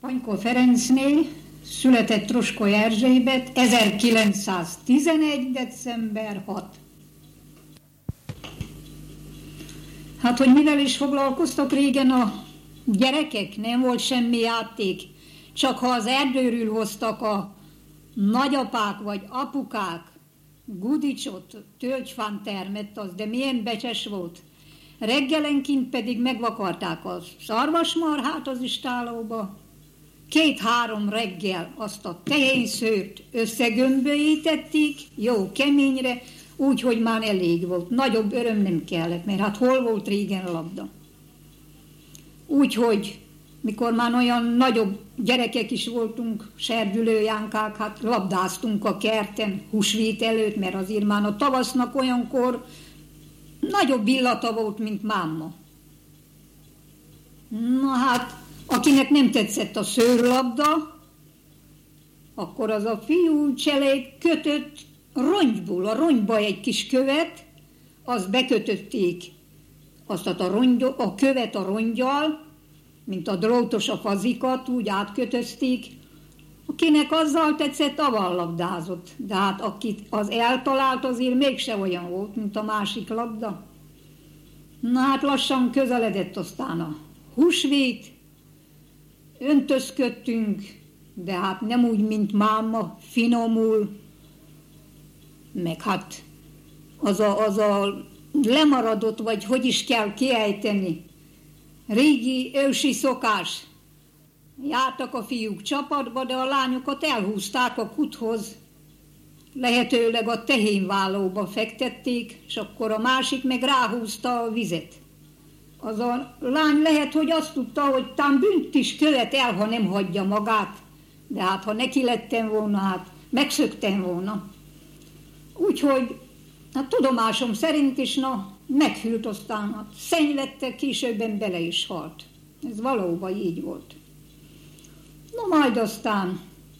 Hanyko Ferencnél született Troskó Erzsébet 1911. december 6. Hát, hogy mivel is foglalkoztak régen a gyerekek, nem volt semmi játék, csak ha az erdőről hoztak a nagyapák vagy apukák gudicsot, tölgyfán termett az, de milyen becses volt. Reggelenként pedig megvakarták a szarvasmarhát az istálóba, 2-3 reggel azt a tehénszőrt összegömbölyítették, jó keményre, úgy, hogy már elég volt. Nagyobb öröm nem kellett, mert hát hol volt régen labda. Úgyhogy, mikor már olyan nagyobb gyerekek is voltunk, serdülőjánkák, hát labdáztunk a kerten, húsvét előtt, mert azért már a tavasznak olyankor nagyobb illata volt, mint máma. Na hát, akinek nem tetszett a szőrlabda, akkor az a fiú cselék kötött rongyból, a rongyba egy kis követ, azt bekötötték, azt a követ a rongyal, mint a drótos a fazikat, úgy átkötözték. Akinek azzal tetszett, avval labdázott, de hát akit az eltalált, azért mégse olyan volt, mint a másik labda. Na hát lassan közeledett aztán a húsvét, öntözködtünk, de hát nem úgy, mint máma, finomul, meg hát az a lemaradott, vagy hogy is kell kiejteni, régi ősi szokás. Jártak a fiúk csapatba, de a lányokat elhúzták a kuthoz, lehetőleg a tehénvállóba fektették, és akkor a másik meg ráhúzta a vizet. Az a lány lehet, hogy azt tudta, hogy tám bűnt is követ el, ha nem hagyja magát, de hát ha neki lettem volna, hát megszöktem volna. Úgyhogy a tudomásom szerint is, meghűlt, aztán hát szennylettek, későbben bele is halt. Ez valóban így volt. Majd aztán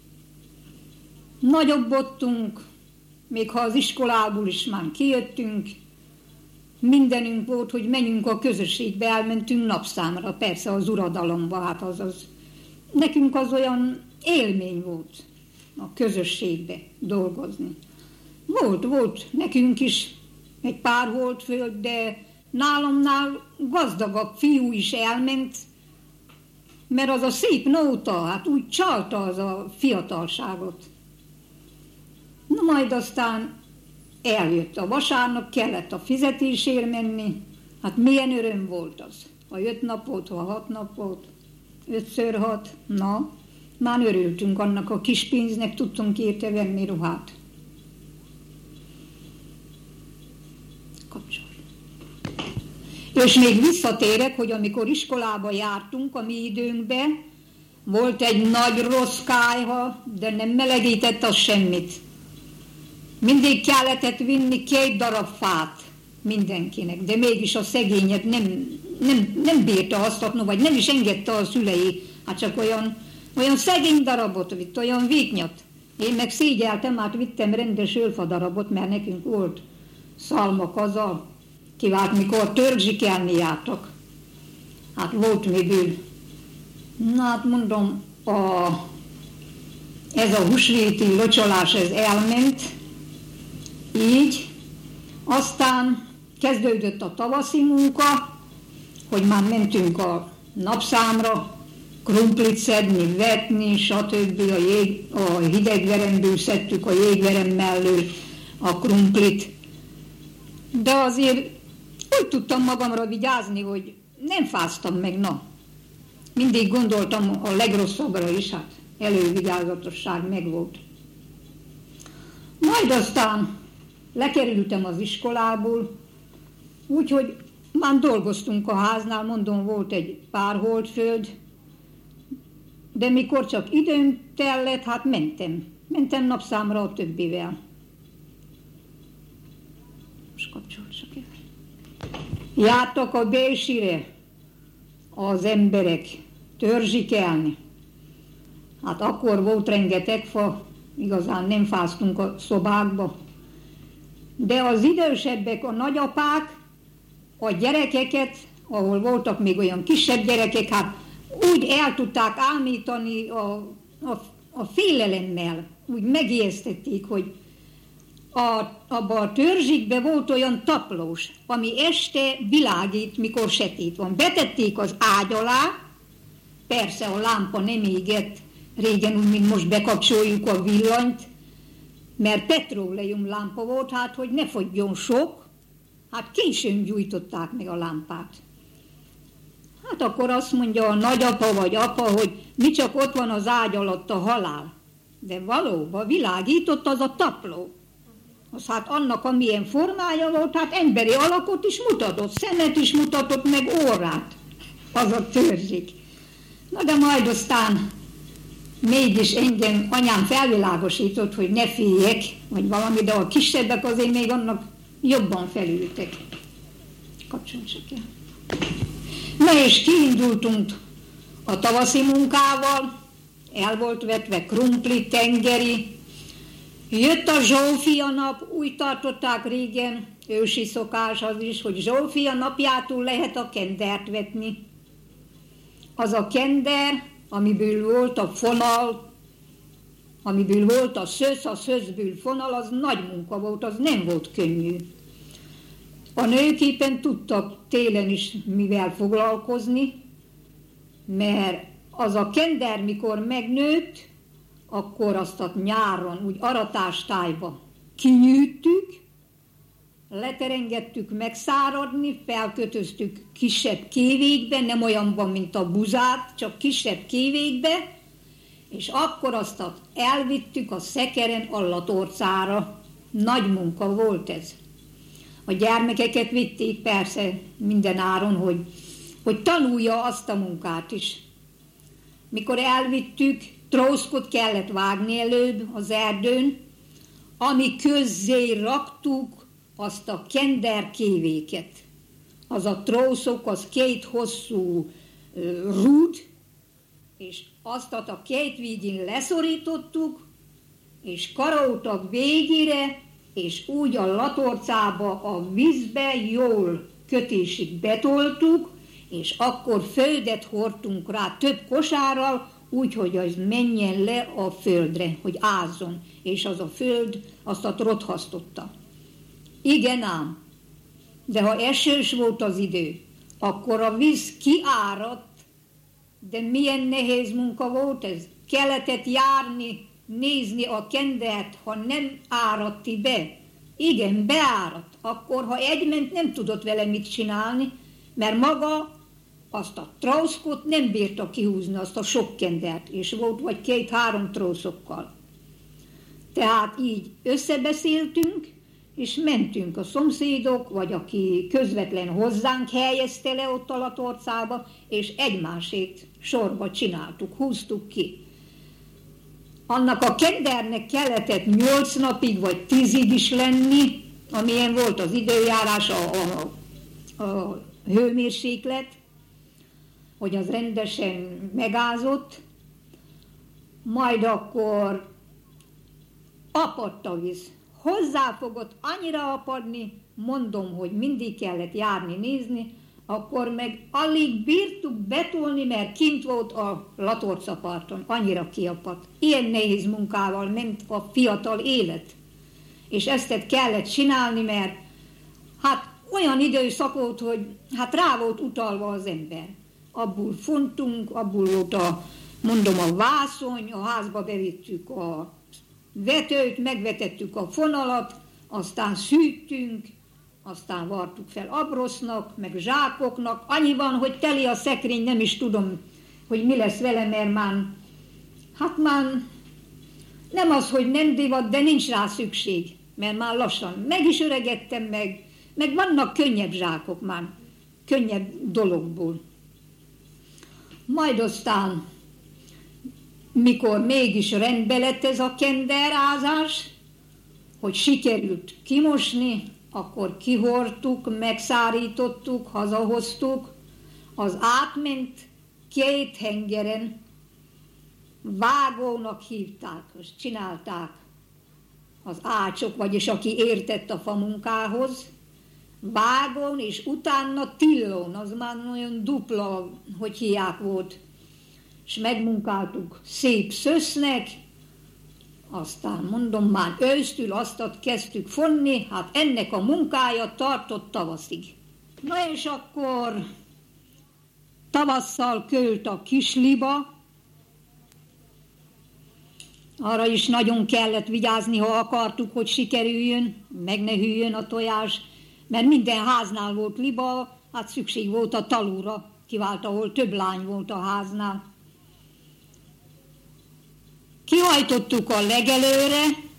nagyobbodtunk, még ha az iskolából is már kijöttünk, mindenünk volt, hogy menjünk a közösségbe, elmentünk napszámra, persze az uradalomba, hát nekünk az olyan élmény volt a közösségbe dolgozni. Volt nekünk is egy pár volt föld, de nálamnál gazdagabb fiú is elment, mert az a szép nóta, hát úgy csalta az a fiatalságot. Majd aztán eljött a vasárnap, kellett a fizetésért menni, hát milyen öröm volt az. Ha 5 nap volt, ha 6 nap volt, 5x6, már örültünk annak a kis pénznek, tudtunk érte venni ruhát. És még visszatérek, hogy amikor iskolába jártunk a mi időnkben, volt egy nagy rossz kályha, de nem melegített az semmit. Mindig kellett vinni 2 darab fát mindenkinek, de mégis a szegényed nem bírta azt, vagy nem is engedte a szülei, hát csak olyan szegény darabot vitt, olyan véknyat. Én meg szégyeltem, hát vittem rendes ölfa darabot, mert nekünk volt szalmakaza, kivált, mikor törzsikelni jártak. Hát volt miből. Na hát mondom, ez a húsvéti locsolás, ez elment, így. Aztán kezdődött a tavaszi munka, hogy már mentünk a napszámra, krumplit szedni, vetni, stb. A hidegveremből szedtük a jégverem mellől a krumplit. De azért úgy tudtam magamra vigyázni, hogy nem fáztam meg, Mindig gondoltam a legrosszabbra is, hát elővigyázatosság megvolt. Majd aztán lekerültem az iskolából, úgyhogy már dolgoztunk a háznál, mondom, volt egy pár holdföld, de mikor csak időm tellett, hát mentem napszámra a többivel. Most kapcsolsak el. Jártak a bélsire az emberek törzsikelni. Hát akkor volt rengeteg fa, igazán nem fáztunk a szobákba. De az idősebbek, a nagyapák, a gyerekeket, ahol voltak még olyan kisebb gyerekek, hát úgy el tudták ámítani a félelemmel, úgy megijesztették, hogy abban a törzsikben volt olyan taplós, ami este világít, mikor sötét van. Betették az ágy alá, persze a lámpa nem égett, régen úgy, mint most bekapcsoljuk a villanyt, mert petróleum lámpa volt, hát hogy ne fogyjon sok, hát későn gyújtották meg a lámpát. Hát akkor azt mondja a nagyapa vagy apa, hogy mi csak ott van az ágy alatt a halál. De valóban világított az a tapló. Az hát annak, amilyen formája volt, hát emberi alakot is mutatott, szemet is mutatott, meg órát, az a törzsik. Na de majd aztán mégis engem anyám felvilágosított, hogy ne féljek, vagy valami, de a kisebbek azért még annak jobban felültek. Kapcsolj csak el. Na és kiindultunk a tavaszi munkával, el volt vetve krumpli, tengeri, jött a Zsófia nap, úgy tartották régen, ősi szokás az is, hogy Zsófia napjától lehet a kendert vetni. Az a kender, amiből volt a fonal, amiből volt a szözből fonal, az nagy munka volt, az nem volt könnyű. A nők éppen tudtak télen is mivel foglalkozni, mert az a kender, mikor megnőtt, akkor azt a nyáron úgy aratástájba kinyűjtük, leterengettük megszáradni, felkötöztük kisebb kévékbe, nem olyanban, mint a buzát, csak kisebb kévékbe, és akkor azt elvittük a szekeren a latorcára. Nagy munka volt ez. A gyermekeket vitték persze minden áron, hogy tanulja azt a munkát is. Mikor elvittük, trószkot kellett vágni előbb az erdőn, ami közzé raktuk azt a kenderkévéket. Az a trószok, az 2 hosszú rúd, és azt a 2 végén leszorítottuk, és karoltak végére, és úgy a latorcába, a vízbe jól kötésig betoltuk, és akkor földet hordtunk rá több kosárral, úgy, hogy az menjen le a földre, hogy ázzon, és az a föld azt a rothasztotta. Igen ám, de ha esős volt az idő, akkor a víz kiáradt, de milyen nehéz munka volt ez. Kellett járni, nézni a kendert, ha nem áradti be. Igen, beáradt. Akkor, ha egyment, nem tudott vele mit csinálni, mert maga azt a trószkot nem bírta kihúzni, azt a sok kendert, és volt vagy 2-3 trószokkal. Tehát így összebeszéltünk, és mentünk a szomszédok, vagy aki közvetlen hozzánk helyezte le ott a latorcába, és egymásét sorba csináltuk, húztuk ki. Annak a kendernek kellett 8 napig, vagy 10-ig is lenni, amilyen volt az időjárás, a hőmérséklet, hogy az rendesen megázott, majd akkor apadt a víz. Hozzáfogott annyira apadni, mondom, hogy mindig kellett járni, nézni, akkor meg alig bírtuk betolni, mert kint volt a latorcaparton, annyira kiapadt. Ilyen nehéz munkával ment a fiatal élet. És ezt kellett csinálni, mert hát olyan időszak volt, hogy hát rá volt utalva az ember. Abból fontunk, abból volt a vászony, a házba bevittük a vetőt, megvetettük a fonalat, aztán szűttünk, aztán vartuk fel abrosznak, meg zsákoknak. Annyi van, hogy teli a szekrény, nem is tudom, hogy mi lesz vele, mert már nem az, hogy nem divat, de nincs rá szükség, mert már lassan meg is öregedtem, meg vannak könnyebb zsákok már, könnyebb dologból. Majd aztán, mikor mégis rendbe lett ez a kenderázás, hogy sikerült kimosni, akkor kihordtuk, megszárítottuk, hazahoztuk, az átment 2 hengeren, vágónak hívták, és csinálták az ácsok, vagyis aki értett a famunkához, vágón, és utána tillón, az már olyan dupla, hogy hiák volt, és megmunkáltuk szép szösznek, aztán mondom, már ősztől azt kezdtük fonni, hát ennek a munkája tartott tavaszig. Na és akkor tavasszal költ a kisliba, arra is nagyon kellett vigyázni, ha akartuk, hogy sikerüljön, meg ne hűljön a tojás, mert minden háznál volt liba, hát szükség volt a talúra, kivált, ahol több lány volt a háznál. Kihajtottuk a legelőre,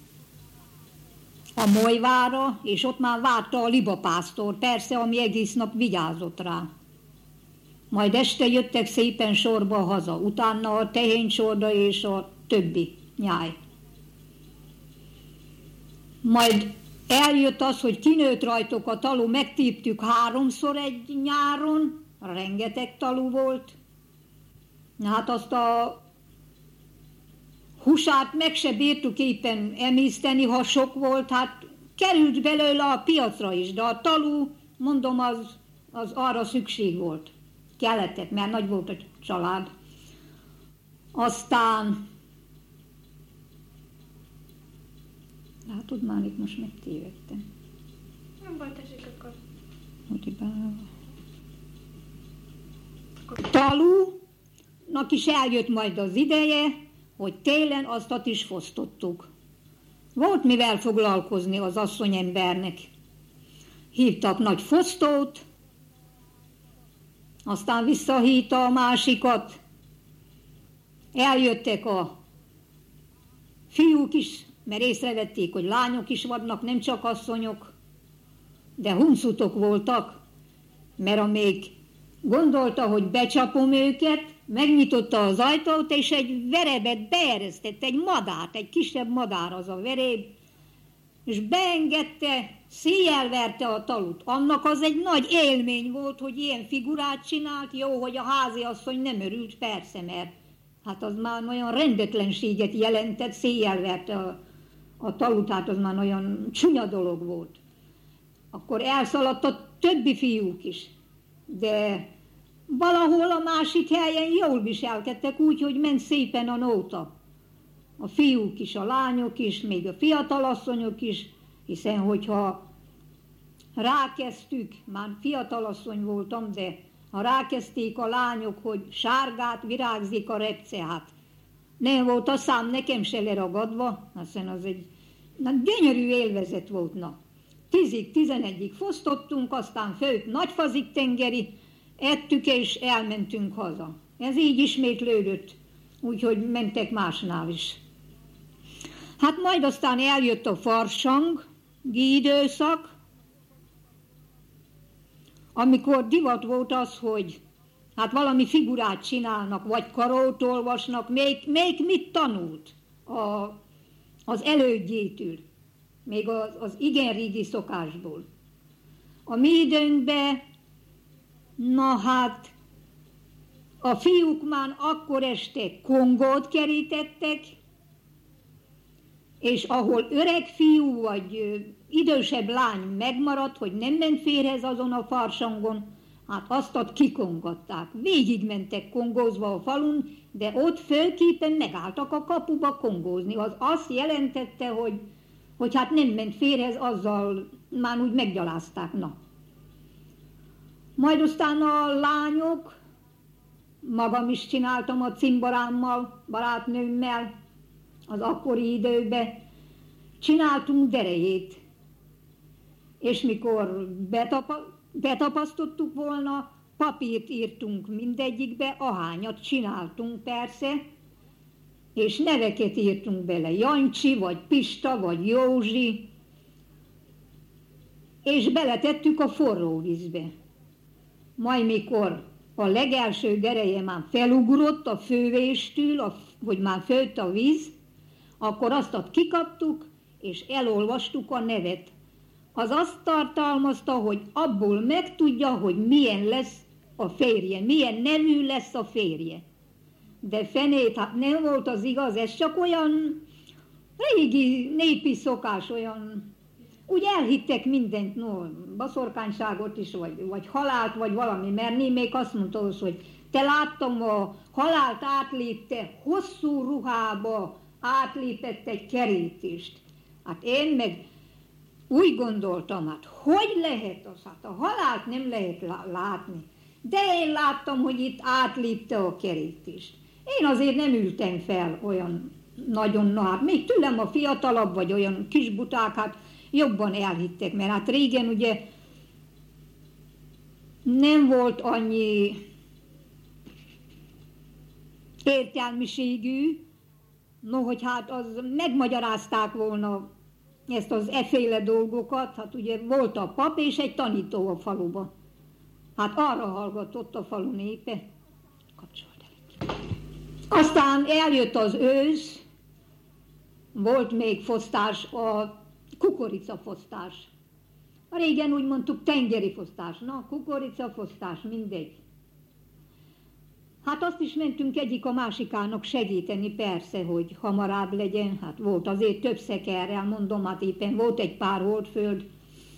a molyvára, és ott már várta a libapásztor, persze, ami egész nap vigyázott rá. Majd este jöttek szépen sorba haza, utána a tehénycsorda és a többi nyáj. Majd eljött az, hogy kinőtt rajtok a talu, megtéptük 3-szor egy nyáron, rengeteg talu volt. Hát azt a húsát meg se bírtuk éppen emészteni, ha sok volt, hát került belőle a piacra is, de a talu, mondom, az arra szükség volt. Kelletett, mert nagy volt a család. Aztán, látod, már itt most megtévedtem. Nem baj, tessék akkor. Talunak is eljött majd az ideje, hogy télen aztat is fosztottuk. Volt mivel foglalkozni az asszonyembernek. Hívtak nagy fosztót, aztán visszahívta a másikat. Eljöttek a fiúk is, mert észrevették, hogy lányok is vannak, nem csak asszonyok, de huncutok voltak, mert amíg gondolta, hogy becsapom őket, megnyitotta az ajtót, és egy verebet beeresztett, egy madárt, egy kisebb madár az a veréb, és beengedte, széjjel verte a talut. Annak az egy nagy élmény volt, hogy ilyen figurát csinált, jó, hogy a háziasszony nem örült, persze, mert hát az már olyan rendetlenséget jelentett, széjjel verte a talut, hát az már olyan csúnya dolog volt. Akkor elszaladt a többi fiúk is, de valahol a másik helyen jól viselkedtek úgy, hogy ment szépen a nóta. A fiúk is, a lányok is, még a fiatalasszonyok is, hiszen hogyha rákezdtük, már fiatalasszony voltam, de ha rákezdték a lányok, hogy sárgát virágzik a repce, hát nem volt a szám nekem se leragadva, aztán az egy gyönyörű élvezet volt. 10-ig, 11-ig fosztottunk, aztán főtt Nagyfazik tengeri, ettük és elmentünk haza. Ez így ismétlődött, úgyhogy mentek másnál is. Hát majd aztán eljött a farsangi időszak, amikor divat volt az, hogy hát valami figurát csinálnak, vagy karót olvasnak, még mit tanult az elődjétől, még az igen régi szokásból. A mi időnkben, na hát, a fiúk már akkor este kongót kerítettek, és ahol öreg fiú vagy idősebb lány megmaradt, hogy nem ment férhez azon a farsangon, hát azt kikongatták. Végigmentek kongózva a falun, de ott fölképpen megálltak a kapuba kongózni. Az azt jelentette, hogy hát nem ment férhez, azzal már úgy meggyalázták. Na. Majd aztán a lányok, magam is csináltam a cimborámmal, barátnőmmel, az akkori időben, csináltunk derejét. És mikor betapasztottuk volna, papírt írtunk mindegyikbe, ahányat csináltunk persze, és neveket írtunk bele, Jancsi, vagy Pista, vagy Józsi, és beletettük a forró vízbe. Majd mikor a legelső dereje már felugrott a fővéstől, hogy már főtt a víz, akkor azt kikaptuk, és elolvastuk a nevet. Az azt tartalmazta, hogy abból megtudja, hogy milyen lesz a férje, milyen nemű lesz a férje. De fenét, hát nem volt az igaz, ez csak olyan régi népi szokás, olyan, úgy elhittek mindent, no, baszorkányságot is, vagy halált, vagy valami, mert némelyik azt mondta, hogy te láttam, a halált átlépte, hosszú ruhába átlépett egy kerítést. Hát én meg úgy gondoltam, hát hogy lehet az? Hát a halált nem lehet látni. De én láttam, hogy itt átlépte a kerítést. Én azért nem ültem fel olyan nagyon, hát még tőlem a fiatalabb, vagy olyan kisbuták, hát jobban elhittek, mert hát régen ugye nem volt annyi értelmiségű, hogy hát az megmagyarázták volna ezt az efféle dolgokat, hát ugye volt a pap és egy tanító a faluba. Hát arra hallgatott a falu népe. Aztán eljött az ősz, volt még fosztás, a kukoricafosztás. Régen úgy mondtuk tengeri fosztás, na kukoricafosztás, mindegy. Hát azt is mentünk egyik a másikának segíteni, persze, hogy hamarabb legyen, hát volt azért több szekerrel, mondom, hát éppen volt egy pár holdföld,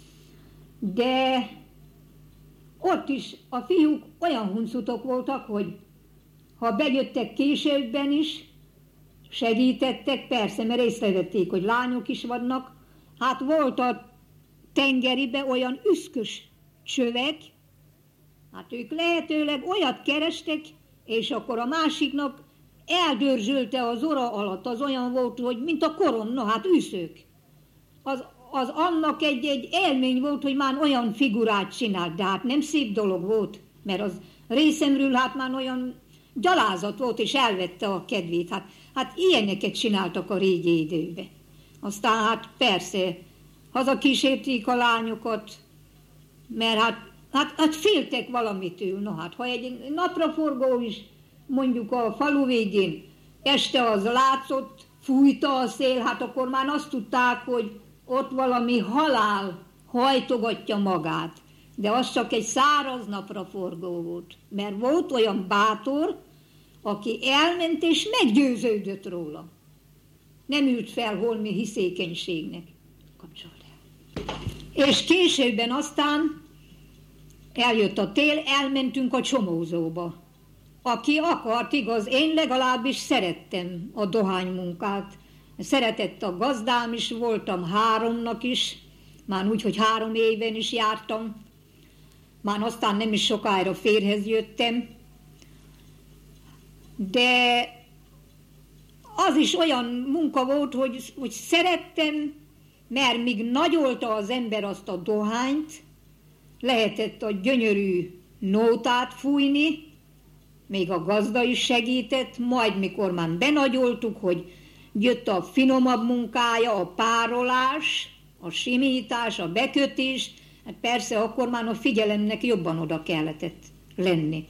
de ott is a fiúk olyan huncutok voltak, hogy ha bejöttek későbben is, segítettek, persze, mert észrevették, hogy lányok is vannak, hát volt a tengeribe olyan üszkös csövek, hát ők lehetőleg olyat kerestek, és akkor a másiknak eldörzsölte az ora alatt, az olyan volt, hogy mint a korona, hát üszők. Az annak egy élmény volt, hogy már olyan figurát csinált, de hát nem szép dolog volt, mert az részemről hát már olyan gyalázat volt, és elvette a kedvét. Hát ilyeneket csináltak a régi időben. Aztán hát persze, hazakísérték a lányokat, mert hát féltek valamitől. No hát, ha egy napraforgó is mondjuk a falu végén este az látszott, fújta a szél, hát akkor már azt tudták, hogy ott valami halál hajtogatja magát. De az csak egy száraz napraforgó volt, mert volt olyan bátor, aki elment és meggyőződött róla. Nem ült fel holmi hiszékenységnek. Kapcsold el. És későbben aztán eljött a tél, elmentünk a csomózóba. Aki akart, igaz, én legalábbis szerettem a dohánymunkát. Szeretett a gazdám is, voltam 3-nak is, már úgy, hogy 3 éven is jártam. Már aztán nem is sokára férhez jöttem. De az is olyan munka volt, hogy szerettem, mert míg nagyolta az ember azt a dohányt, lehetett a gyönyörű nótát fújni, még a gazda is segített, majd mikor már benagyoltuk, hogy jött a finomabb munkája, a párolás, a simítás, a bekötés, hát persze akkor már a figyelemnek jobban oda kellett lenni.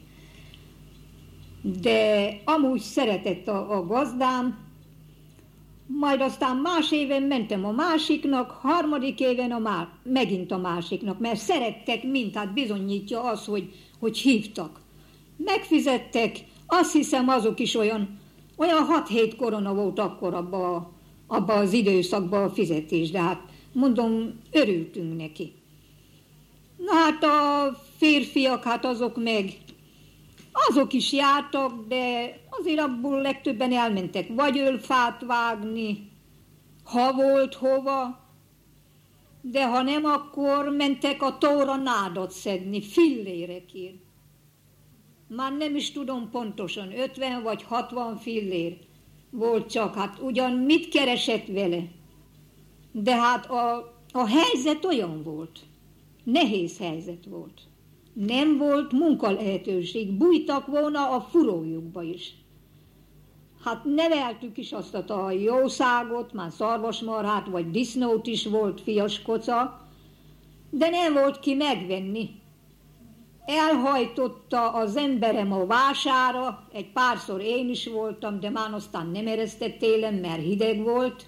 De amúgy szeretett a gazdám, majd aztán más éven mentem a másiknak, 3. éven megint a másiknak, mert szerettek mind, hát bizonyítja az, hogy hívtak. Megfizettek, azt hiszem azok is olyan 6-7 korona volt akkor abba az időszakban a fizetés, de hát mondom, örültünk neki. Na hát a férfiak, hát azok is jártak, de azért abból legtöbben elmentek vagy ölfát vágni, ha volt hova, de ha nem, akkor mentek a tóra nádat szedni, fillérekért. Már nem is tudom pontosan, 50 vagy 60 fillér volt csak, hát ugyan mit keresett vele? De hát a helyzet olyan volt, nehéz helyzet volt. Nem volt munkalehetőség, bújtak volna a furójukba is. Hát neveltük is azt a jószágot, már szarvasmarhát vagy disznót is volt, fiaskoca, de nem volt ki megvenni. Elhajtotta az emberem a vására, egy párszor én is voltam, de már aztán nem eresztett télen, mert hideg volt.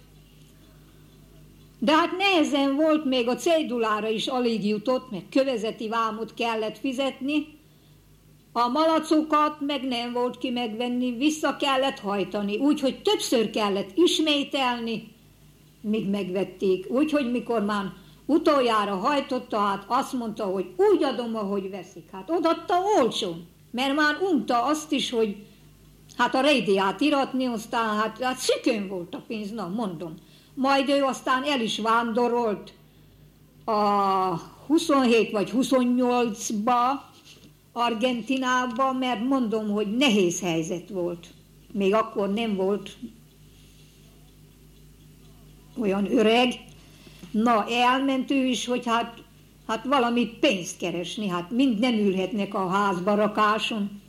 De hát nehezen volt, még a cédulára is alig jutott, mert kövezeti vámot kellett fizetni. A malacokat meg nem volt ki megvenni, vissza kellett hajtani, úgyhogy többször kellett ismételni, míg megvették. Úgyhogy mikor már utoljára hajtotta, hát azt mondta, hogy úgy adom, ahogy veszik. Hát odaadta olcsón. Mert már unta azt is, hogy hát a rédiát iratni, aztán hát szükön volt a pénz, na mondom. Majd ő aztán el is vándorolt a 27 vagy 28-ba, Argentinába, mert mondom, hogy nehéz helyzet volt. Még akkor nem volt olyan öreg. Na, elment ő is, hogy hát valami pénzt keresni, hát mind nem ülhetnek a házbarakáson.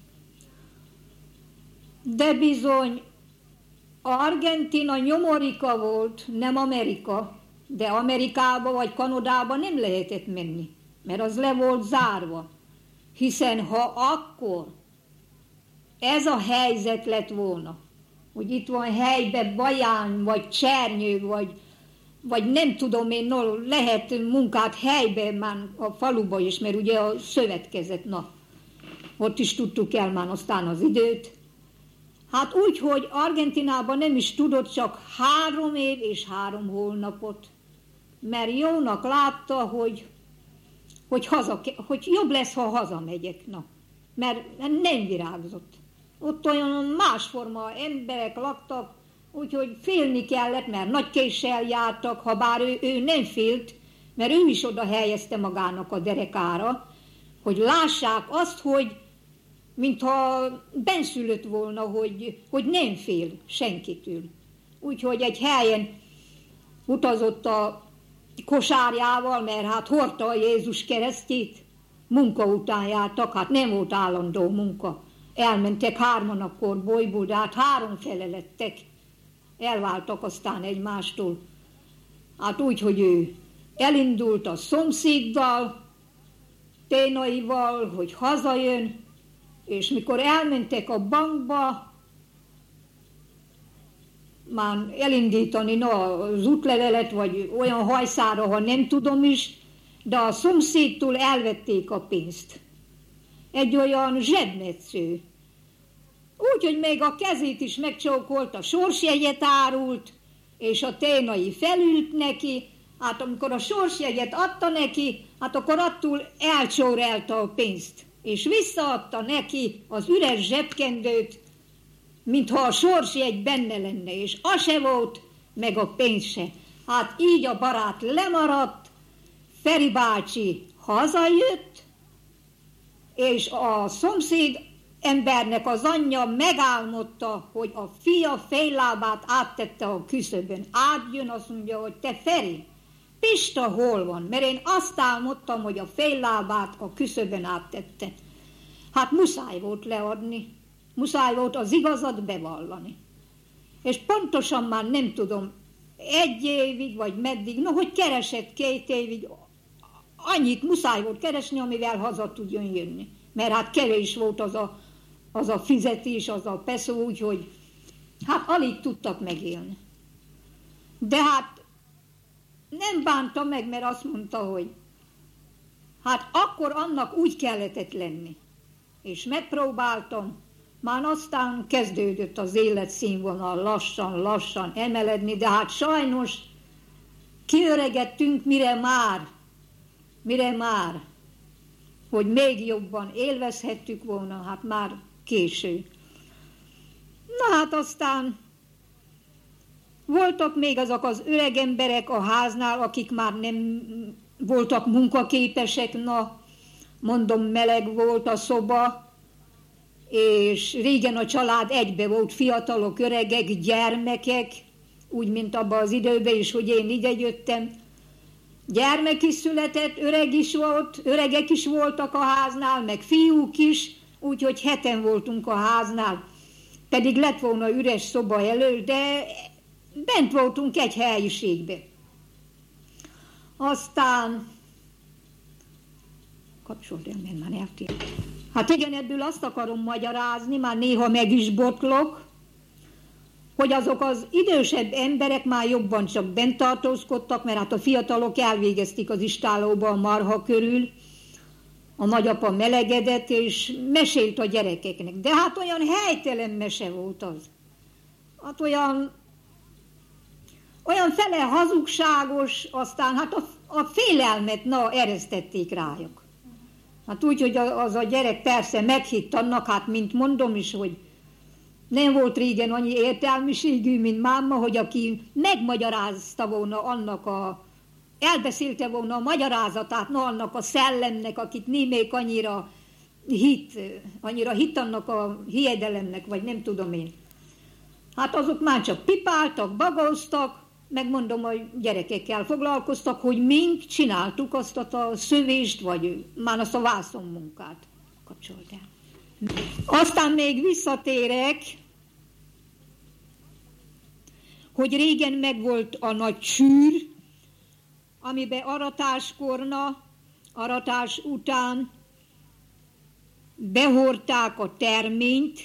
De bizony, Argentina nyomorika volt, nem Amerika, de Amerikába vagy Kanadába nem lehetett menni, mert az le volt zárva. Hiszen ha akkor ez a helyzet lett volna, hogy itt van helyben Baján, vagy Csernyő, vagy nem tudom én, no, lehet munkát helyben már a faluba is, mert ugye a szövetkezet, na, ott is tudtuk el már aztán az időt. Hát úgy, hogy Argentinában nem is tudott csak 3 év és 3 hónapot, mert jónak látta, hogy jobb lesz, ha hazamegyek, na, mert nem virágzott. Ott olyan másforma emberek laktak, úgyhogy félni kellett, mert nagy késsel jártak, ha bár ő nem félt, mert ő is oda helyezte magának a derekára, hogy lássák azt, hogy mintha benszülött volna, hogy nem fél senkitől. Úgyhogy egy helyen utazott a kosárjával, mert hát hordta a Jézus keresztjét, munka után jártak, hát nem volt állandó munka. Elmentek 3-an akkor bolyból, de hát 3 fele lettek. Elváltak aztán egymástól. Hát úgy, hogy ő elindult a szomszéddal, Ténaival, hogy hazajön, és mikor elmentek a bankba, már elindítani az útlevelet, vagy olyan hajszára, ha nem tudom is, de a szomszédtól elvették a pénzt. Egy olyan zsebmetsző. Úgyhogy még a kezét is megcsókolt, a sorsjegyet árult, és a Ténai felült neki, hát amikor a sorsjegyet adta neki, hát akkor attól elcsórelta a pénzt, és visszaadta neki az üres zsebkendőt, mintha a sorsjegy benne lenne, és az se volt, meg a pénz se. Hát így a barát lemaradt, Feri bácsi hazajött, és a szomszéd embernek az anyja megálmodta, hogy a fia féllábát áttette a küszöbön. Átjön, azt mondja, hogy te Feri, Pista hol van? Mert én azt álmodtam, hogy a féllábát a küszöbön áttette. Hát muszáj volt leadni, muszáj volt az igazat bevallani. És pontosan már nem tudom, 1 évig, vagy meddig, no, hogy keresett 2 évig, annyit muszáj volt keresni, amivel haza tudjon jönni. Mert hát kevés volt az a fizetés, az a peso, úgyhogy hát alig tudtak megélni. De hát nem bánta meg, mert azt mondta, hogy hát akkor annak úgy kellett lenni. És megpróbáltam, már aztán kezdődött az életszínvonal lassan emeledni, de hát sajnos kiöregettünk, mire már, hogy még jobban élvezhettük volna, hát már késő. Na hát aztán voltak még azok az öreg emberek a háznál, akik már nem voltak munkaképesek, na, mondom, meleg volt a szoba, és régen a család egybe volt, fiatalok, öregek, gyermekek, úgy, mint abban az időben is, hogy én ide jöttem. Gyermek is született, öregek is voltak a háznál, meg fiúk is, úgyhogy 7-en voltunk a háznál. Pedig lett volna üres szoba elő, de bent voltunk egy helyiségbe. Aztán kapcsold el, mert már eltér. Hát igen, ebből azt akarom magyarázni, már néha meg is botlok, hogy azok az idősebb emberek már jobban csak bent tartózkodtak, mert hát a fiatalok elvégezték az istálóba a marha körül, a nagyapa melegedett, és mesélt a gyerekeknek. De hát olyan helytelen mese volt az. Hát olyan fele hazugságos, aztán hát a félelmet, eresztették rájuk. Hát úgy, hogy az a gyerek persze meghitt annak, hát mint mondom is, hogy nem volt régen annyi értelmiségű, mint máma, hogy aki megmagyarázta volna annak elbeszélte volna a magyarázatát, annak a szellemnek, akit némelyik annyira hitt annak a hiedelemnek, vagy nem tudom én. Hát azok már csak pipáltak, bagóztak, megmondom, hogy gyerekekkel foglalkoztak, hogy mink csináltuk azt a szövést, vagy már azt a vászonmunkát kapcsolt el. Aztán még visszatérek, hogy régen megvolt a nagy csűr, amiben aratás után behordták a terményt,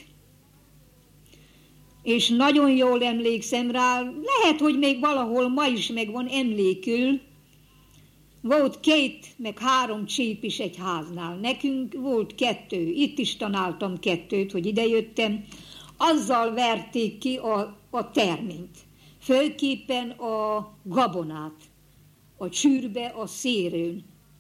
és nagyon jól emlékszem rá, lehet, hogy még valahol ma is megvan emlékül, volt 2 meg 3 csép is egy háznál. Nekünk volt 2, itt is tanáltam 2, hogy idejöttem, azzal verték ki a terményt. Főképpen a gabonát, a csűrbe, a szérőn.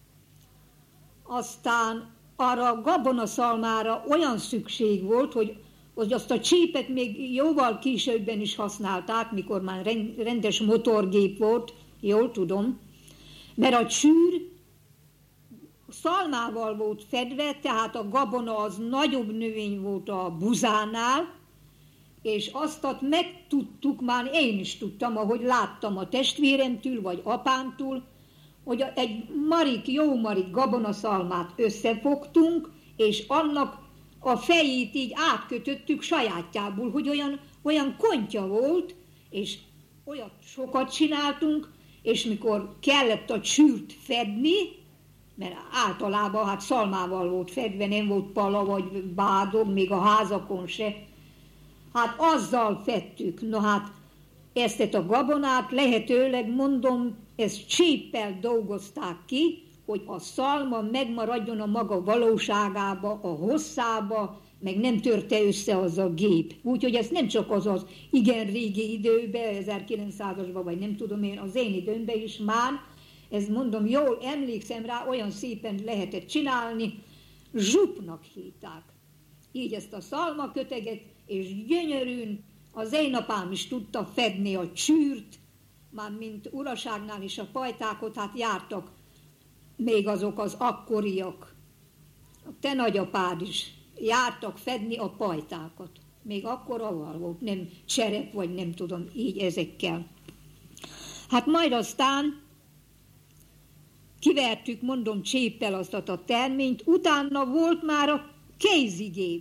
Aztán arra a gabonaszalmára olyan szükség volt, hogy azt a csípet még jóval későbben is használták, mikor már rendes motorgép volt, jól tudom, mert a csűr szalmával volt fedve, tehát a gabona az nagyobb növény volt a buzánál, és azt megtudtuk, már én is tudtam, ahogy láttam a testvéremtől, vagy apámtól, hogy egy jó marik gabonaszalmát összefogtunk, és annak a fejét így átkötöttük sajátjából, hogy olyan kontya volt, és olyat sokat csináltunk, és mikor kellett a csűrt fedni, mert általában hát szalmával volt fedve, nem volt pala vagy bádog, még a házakon se, hát azzal fedtük. Na hát ezt a gabonát lehetőleg, mondom, ezt cséppel dolgozták ki, hogy a szalma megmaradjon a maga valóságába, a hosszába, meg nem törte össze az a gép. Úgyhogy ez nem csak az igen régi időben, 1900-asban, vagy nem tudom én, az én időmben is már, ez mondom, jól emlékszem rá, olyan szépen lehetett csinálni, zsupnak hívták. Így ezt a szalmaköteget, és gyönyörűn az én apám is tudta fedni a csűrt, már mint uraságnál is a pajtákot, hát jártak még azok az akkoriak, a te nagyapád is jártak fedni a pajtákat. Még akkor avval volt, nem cserep, vagy nem tudom, így ezekkel. Hát majd aztán kivertük, mondom, cséppel azt a terményt, utána volt már a kézigép.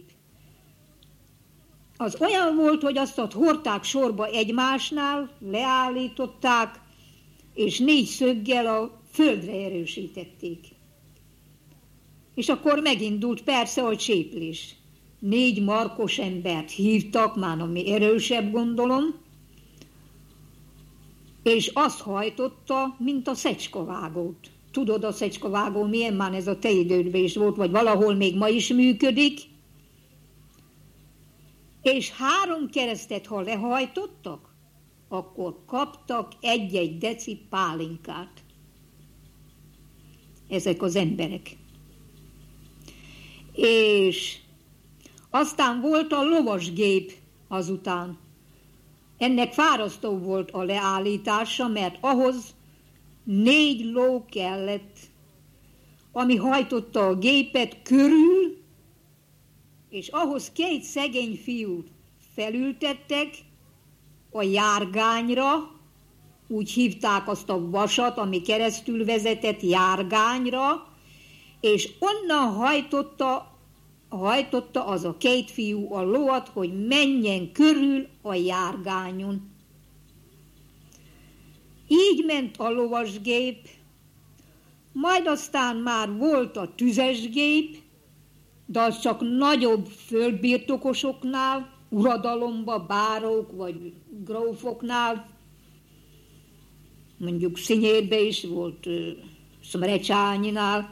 Az olyan volt, hogy azt hordták sorba egymásnál, leállították, és 4 szöggel a földre erősítették. És akkor megindult persze a cséplés. 4 markos embert hívtak, már ami erősebb, gondolom, és azt hajtotta, mint a szecskavágót. Tudod, a szecskavágó milyen, már ez a te idődben is volt, vagy valahol még ma is működik. És 3 keresztet, ha lehajtottak, akkor kaptak 1-1 deci pálinkát. Ezek az emberek. És aztán volt a lovasgép azután. Ennek fárasztó volt a leállítása, mert ahhoz 4 ló kellett, ami hajtotta a gépet körül, és ahhoz 2 szegény fiút felültettek a járgányra, úgy hívták azt a vasat, ami keresztül vezetett járgányra, és onnan hajtotta az a 2 fiú a lovat, hogy menjen körül a járgányon. Így ment a lovasgép, majd aztán már volt a tüzesgép, de az csak nagyobb földbirtokosoknál, uradalomba, bárók vagy grófoknál, mondjuk Szinyérbe is volt, Szomrecsányinál.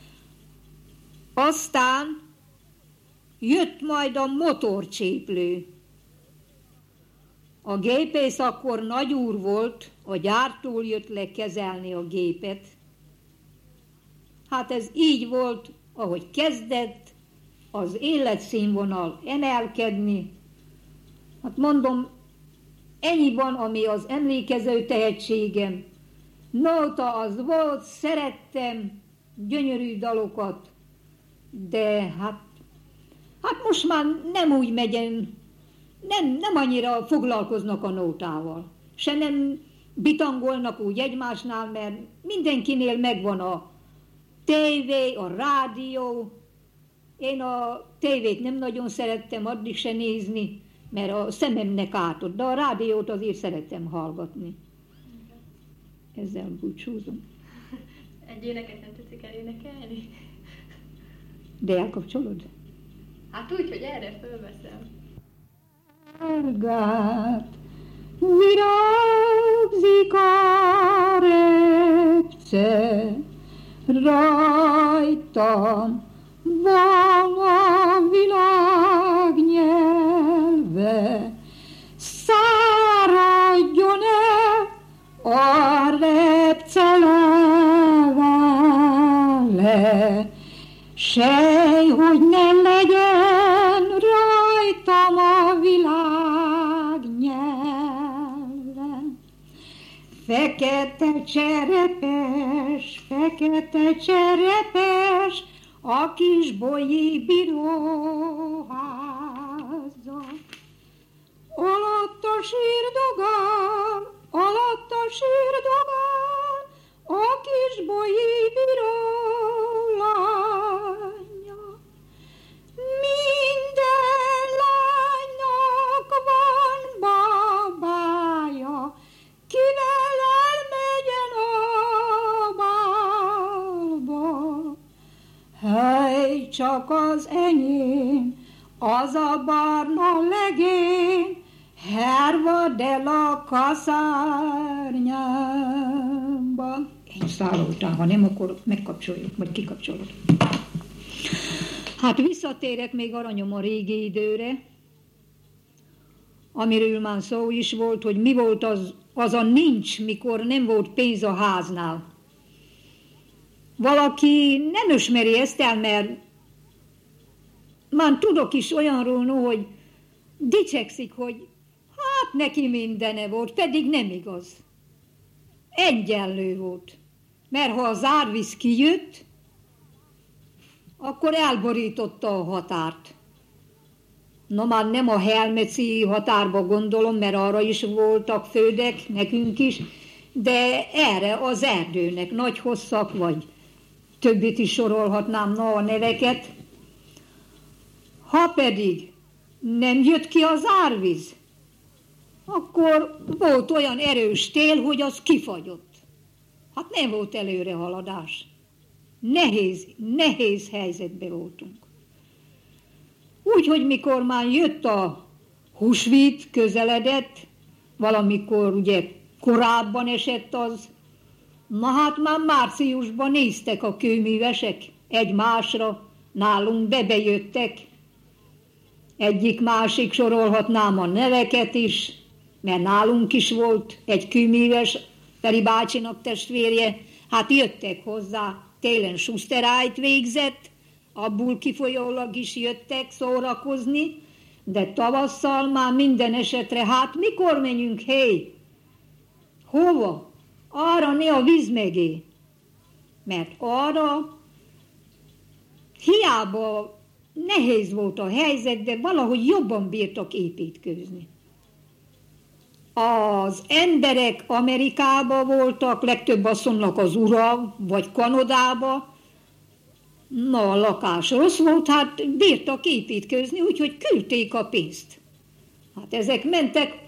Aztán jött majd a motorcséplő. A gépész akkor nagyúr volt, a gyártól jött le kezelni a gépet. Hát ez így volt ahogy kezdett az életszínvonal emelkedni. Hát mondom, ennyi van, ami az emlékező tehetségem. Nóta az volt, szerettem gyönyörű dalokat, de hát most már nem úgy megyen, nem annyira foglalkoznak a nótával. Se nem bitangolnak úgy egymásnál, mert mindenkinél megvan a tévé, a rádió. Én a tévét nem nagyon szerettem addig se nézni, mert a szememnek átott, de a rádiót azért szerettem hallgatni. Ezzel búcsúzom. Egy éneket nem tetszik elénekelni? De elkapcsolod? Hát úgy, hogy erre fölveszem. Árgát, virágzik a repce, rajtam van a világ nyelve, száradjon-e a repce levele, sej, hogy ne legyen rajtam a világ nyelve. Fekete cserepes, a kis bolyi bíróháza. Alatt a sírdogán, a kis bolyi bíró lánya. Minden lánynak van babája, kivel elmegyen a bálba. Hely, csak az enyém, az a barna legény, hervad el a kaszárnyámba. Én szálló után, ha nem, akkor megkapcsoljuk, vagy kikapcsolod. Hát visszatérek még aranyom a régi időre, amiről már szó is volt, hogy mi volt az a nincs, mikor nem volt pénz a háznál. Valaki nem ismeri ezt el, mert már tudok is olyanról, no, hogy dicsekszik, hogy hát neki mindene volt, pedig nem igaz. Egyenlő volt. Mert ha az árvíz kijött, akkor elborította a határt. Na már nem a helmeci határba gondolom, mert arra is voltak földek, nekünk is, de erre az erdőnek, nagy hosszak, vagy többit is sorolhatnám a neveket. Ha pedig nem jött ki az árvíz, akkor volt olyan erős tél, hogy az kifagyott. Hát nem volt előrehaladás. Nehéz helyzetben voltunk. Úgyhogy mikor már jött a húsvét, közeledett, valamikor ugye korábban esett az, na hát már márciusban néztek a kőművesek egymásra, nálunk bejöttek. Egyik-másik sorolhatnám a neveket is, mert nálunk is volt egy kőműves, Feri bácsinak testvérje, hát jöttek hozzá, télen suszterájt végzett, abból kifolyólag is jöttek szórakozni, de tavasszal már minden esetre, hát mikor menjünk, hé? Hova? Arra ne a víz mögé. Mert arra hiába nehéz volt a helyzet, de valahogy jobban bírtak építkezni. Az emberek Amerikába voltak, legtöbb asszonynak az ura, vagy Kanadába. Na, a lakás rossz volt, hát bírtak építkezni, úgyhogy küldték a pénzt. Hát ezek mentek